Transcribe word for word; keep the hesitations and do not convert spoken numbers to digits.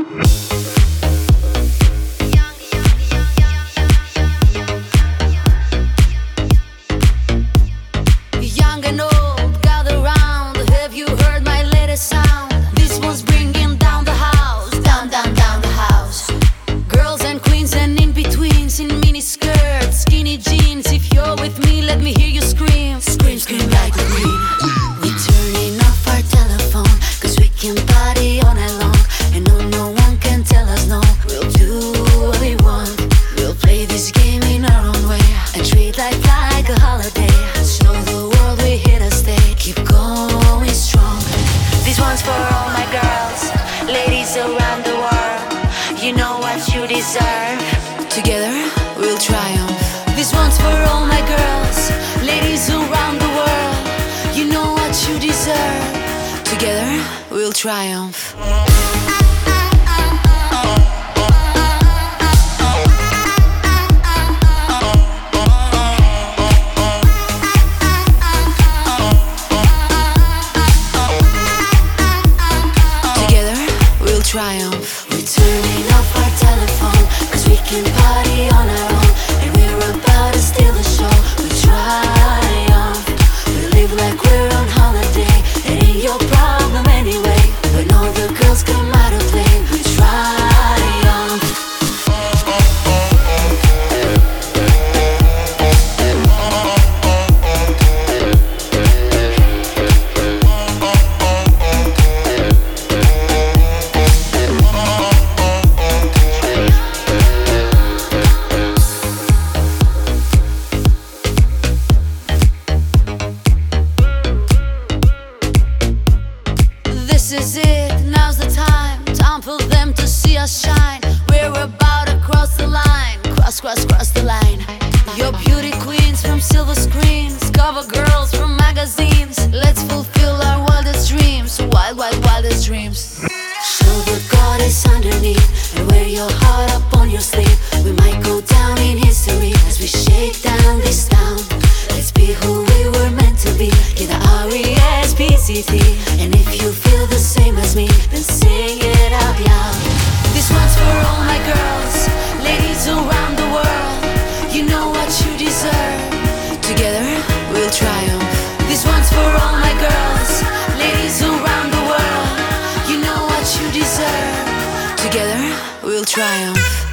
Young and old, gather round. Have you heard my latest sound? This one's bringing down the house, down, down, down the house. Girls and queens and in-betweens, in mini skirts, skinny jeans. If you're with me, let me hear you scream. Scream, scream like the queen. We're turning off our telephone, cause we can party all night long. And no, no one can tell us no. We'll do what we want. We'll play this game in our own way and treat life like a holiday. Show the world we here to stay. Keep going strong. This one's for all my girls, ladies around the world. You know what you deserve. Together we'll triumph. This one's for all my girls, ladies around the world. You know what you deserve. Together we'll triumph. Triumph. We're turning off our telephone, cause we can party on our own. And we're about to steal the show. We triumph. We live like we're on holiday. It ain't your problem anyway. When all the girls come out of play, we triumph. This is it, now's the time. Time for them to see us shine. We're about to cross the line. Cross, cross, cross the line. Your beauty queens from silver screens, cover girls from magazines. Let's fulfill our wildest dreams. Wild, wild, wildest dreams. Show the goddess underneath and wear your heart up on your sleeve. We might go down in history as we shake down this town. Let's be who we were meant to be. Get the R E S P C T. And if you feel the same as me, then sing it out loud. This one's for all my girls, ladies around the world. You know what you deserve. Together we'll triumph. This one's for all my girls, ladies around the world. You know what you deserve. Together we'll triumph.